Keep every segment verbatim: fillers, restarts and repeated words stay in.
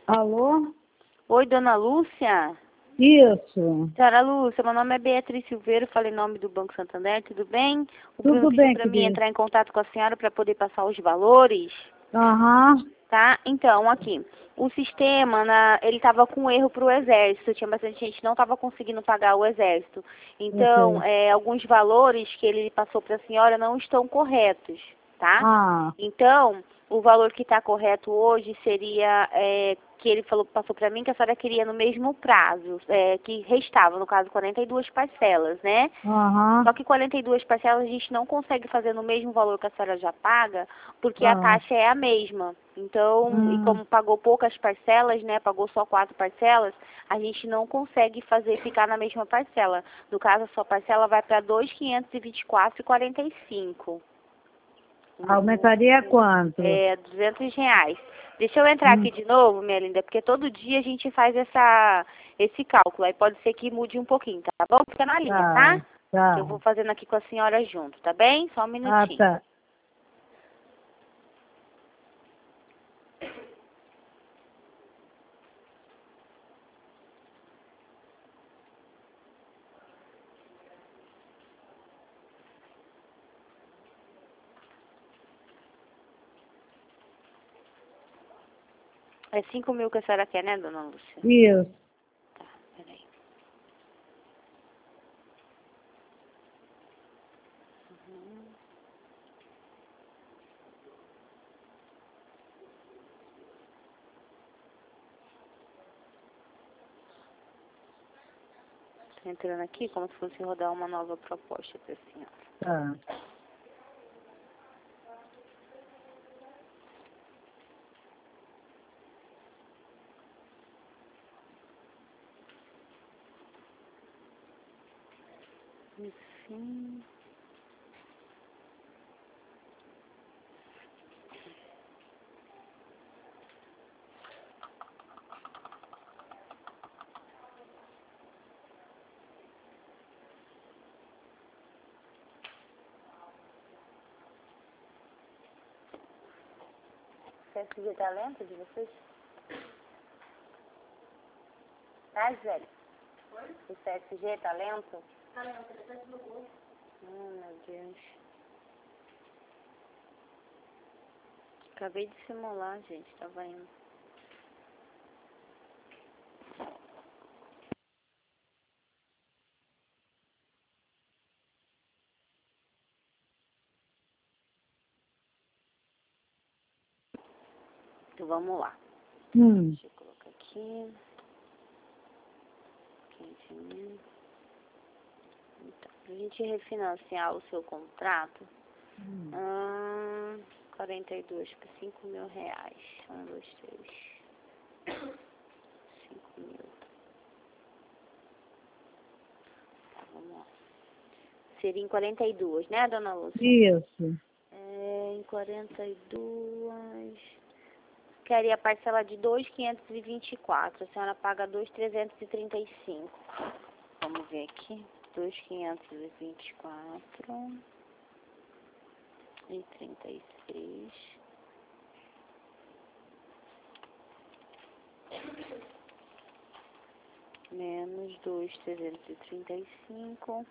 Alô? Oi, dona Lúcia? Isso. Senhora Lúcia, meu nome é Beatriz Silveira, falei em nome do Banco Santander, tudo bem? O Tudo Bruno pediu bem, para mim querida. entrar em contato com a senhora para poder passar os valores, Aham. tá? Então, aqui, o sistema, na, ele estava com erro para o Exército, tinha bastante gente que não estava conseguindo pagar o Exército. Então, Ok. é, alguns valores que ele passou para a senhora não estão corretos, tá? Ah, Então, o valor que está correto hoje seria, é, que ele falou, passou para mim, que a senhora queria no mesmo prazo, é, que restava, no caso, quarenta e duas parcelas, né? aham. Só que quarenta e duas parcelas a gente não consegue fazer no mesmo valor que a senhora já paga, porque a Ah, taxa é a mesma. Então, e hum. como pagou poucas parcelas, né, pagou só quatro parcelas, a gente não consegue fazer ficar na mesma parcela. No caso, a sua parcela vai para dois mil quinhentos e vinte e quatro reais e quarenta e cinco centavos. Aumentaria quanto? É, duzentos reais. Deixa eu entrar Hum. aqui de novo, minha linda, porque todo dia a gente faz essa, esse cálculo. Aí pode ser que mude um pouquinho, tá bom? Fica na linha, Tá, tá? Que eu tá. vou fazendo aqui com a senhora junto, tá bem? Só um Ah, minutinho. tá. É cinco mil que a senhora quer, né, dona Lúcia? Isso. Tá, peraí. Uhum. Tô entrando aqui como se fosse rodar uma nova proposta pra senhora. Tá. Enfim. C S G Talento de vocês? Tá, Gisele? Oi? O C S G Talento? Talento, ele tá desligou. Oh, meu Deus. Acabei de simular, gente. Tava indo. Então vamos lá. Hum. Deixa eu colocar aqui. quinze mil. Então, pra gente refinanciar o seu contrato, Hum. hum, quarenta e dois por cinco mil reais. Um, dois, três. cinco mil. Tá, vamos lá. Seria em quarenta e dois, né, dona Lúcia? Isso. É, em quarenta e dois. Queria a parcela de dois mil quinhentos e vinte e quatro. A senhora paga dois mil trezentos e trinta e cinco. Vamos ver aqui. dois mil quinhentos e vinte e quatro e trinta e seis. Menos dois mil trezentos e trinta e cinco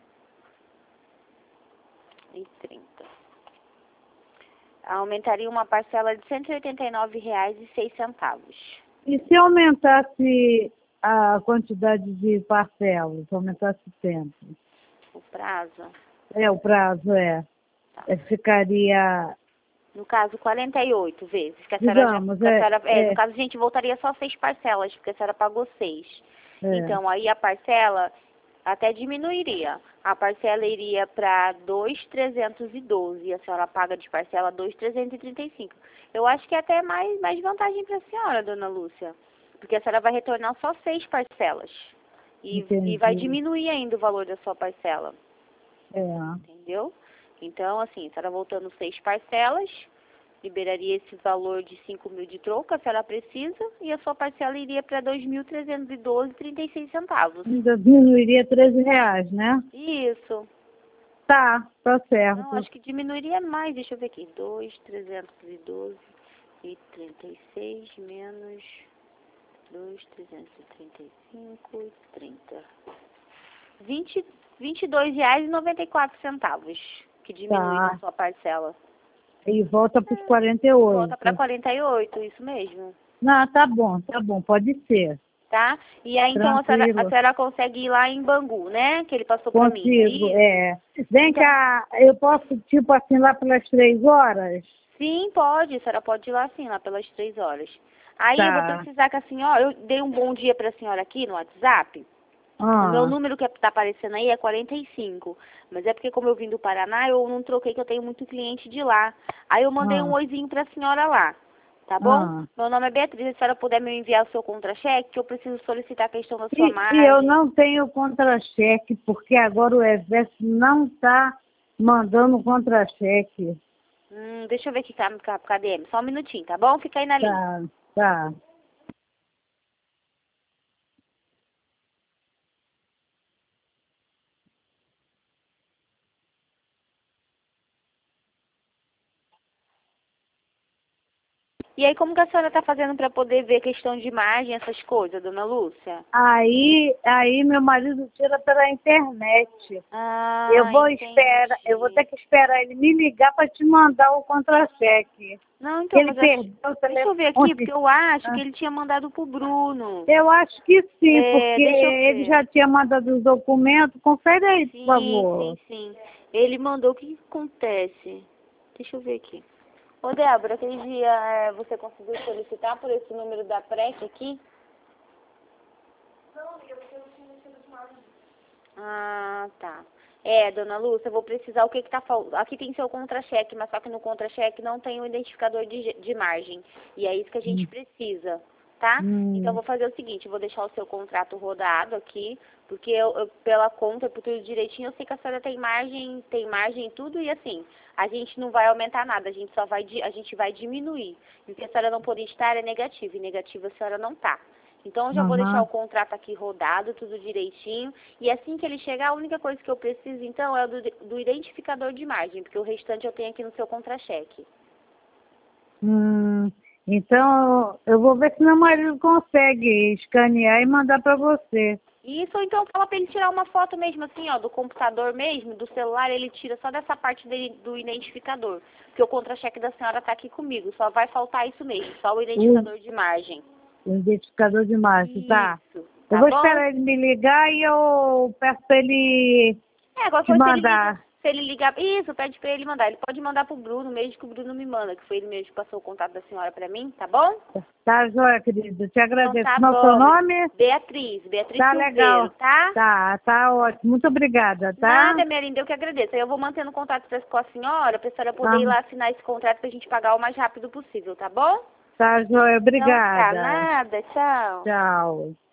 e trinta. Aumentaria uma parcela de cento e oitenta e nove reais e seis centavos. E se aumentasse a quantidade de parcelas, aumentasse o tempo? O prazo, É, o prazo é. tá. É, ficaria, No caso, quarenta e oito vezes. Que a senhora já, digamos, que a é, senhora, é, no é, caso, a gente voltaria só seis parcelas, porque a senhora pagou seis. é. Então, aí a parcela até diminuiria. A parcela iria para dois mil trezentos e doze e a senhora paga de parcela dois mil trezentos e trinta e cinco. Eu acho que é até mais, mais vantagem para a senhora, dona Lúcia. Porque a senhora vai retornar só seis parcelas. E, e vai Entendi. diminuir ainda o valor da sua parcela. É. Entendeu? Então, assim, a senhora voltando seis parcelas, liberaria esse valor de cinco mil de troca, a senhora precisa, e a sua parcela iria para dois mil trezentos e doze reais e trinta e seis centavos. Ainda diminuiria treze reais, né? Isso. Tá, tá Não, certo. acho que diminuiria mais. Deixa eu ver aqui. dois mil trezentos e doze e trinta e seis menos dois, trezentos e trinta e cinco e trinta. vinte, vinte e dois reais e noventa e quatro centavos que diminui Tá. a sua parcela. E volta para os quarenta e oito. Volta para quarenta e oito, isso mesmo. Não, tá bom, tá bom, pode ser. Tá? E aí, então, a senhora, Tranquilo. a senhora consegue ir lá em Bangu, né? Que ele passou para mim. Consigo, Aí, é. Vem cá, eu posso, tipo assim, lá pelas três horas? sim, pode. A senhora pode ir lá sim, lá pelas três horas. Aí eu vou Tá. precisar que a senhora... Eu dei um bom dia para a senhora aqui no WhatsApp. O meu Ah, número que está aparecendo aí é quarenta e cinco. Mas é porque como eu vim do Paraná, eu não troquei, que eu tenho muito cliente de lá. Aí eu mandei um ah, oizinho para a senhora lá. Tá bom? ah. Meu nome é Beatriz. Se a senhora puder me enviar o seu contra-cheque, que eu preciso solicitar a questão da sua E, e eu margem. não tenho contra-cheque, porque agora o Exército não está mandando contra-cheque. Hum, deixa eu ver aqui, cadê? Só um minutinho, tá bom? Fica aí na linha. Tá, tá. E aí, como que a senhora está fazendo para poder ver questão de imagem, essas coisas, dona Lúcia? Aí, aí meu marido tira pela internet. Ah, Eu vou esperar, eu vou ter entendi. que esperar ele me ligar para te mandar o contra-cheque. Não, então, Ele mas acho... perdeu o deixa eu ver aqui, porque telefone. eu acho que Ah, ele tinha mandado pro Bruno. eu acho que sim, É, porque deixa eu ele ver. já tinha mandado os documentos. Confere aí, por Sim, favor. sim, sim. Ele mandou, o que que acontece? Deixa eu ver aqui. Ô, Débora, aquele dia é, você conseguiu solicitar por esse número da P R E C aqui? Ah, tá. É, dona Lúcia, eu vou precisar o que que tá faltando. Aqui tem seu contra-cheque, mas só que no contra-cheque não tem o identificador de, de margem. E é isso que a gente precisa, tá? Então, eu Hum, vou fazer o seguinte, eu vou deixar o seu contrato rodado aqui, porque eu, eu, pela conta, por tudo direitinho, eu sei que a senhora tem margem, tem margem e tudo, e assim, a gente não vai aumentar nada, a gente só vai, di- a gente vai diminuir. E o que a senhora não poder estar é negativo, e negativo a senhora não tá. Então, eu já vou deixar aham. o contrato aqui rodado, tudo direitinho. E assim que ele chegar, a única coisa que eu preciso, então, é o do, do identificador de margem, porque o restante eu tenho aqui no seu contra-cheque. Hum, então, eu vou ver se meu marido consegue escanear e mandar para você. Isso, ou então fala pra ele tirar uma foto mesmo, assim, ó, do computador mesmo, do celular, ele tira só dessa parte dele, do identificador. Porque o contra-cheque da senhora tá aqui comigo, só vai faltar isso mesmo, só o O, identificador de margem. o identificador de margem, tá? Isso, Eu tá vou bom? esperar ele me ligar e eu peço para ele É, agora te coisa se ele liga, mandar. se ele ligar, isso, pede pra ele mandar. Ele pode mandar pro Bruno mesmo, que o Bruno me manda, que foi ele mesmo que passou o contato da senhora pra mim, tá bom? Tá, joia, querida. Te Então agradeço. tá Como é o seu bom. nome? Beatriz, Beatriz Tá Silveiro, legal. tá? Tá, tá ótimo. Muito obrigada, tá? Nada, minha linda, eu que agradeço. Aí eu vou mantendo contato com a senhora, pra senhora poder Tá, ir lá assinar esse contrato pra gente pagar o mais rápido possível, tá bom? tá joia. Então tá, Obrigada. nada, tchau. Tchau.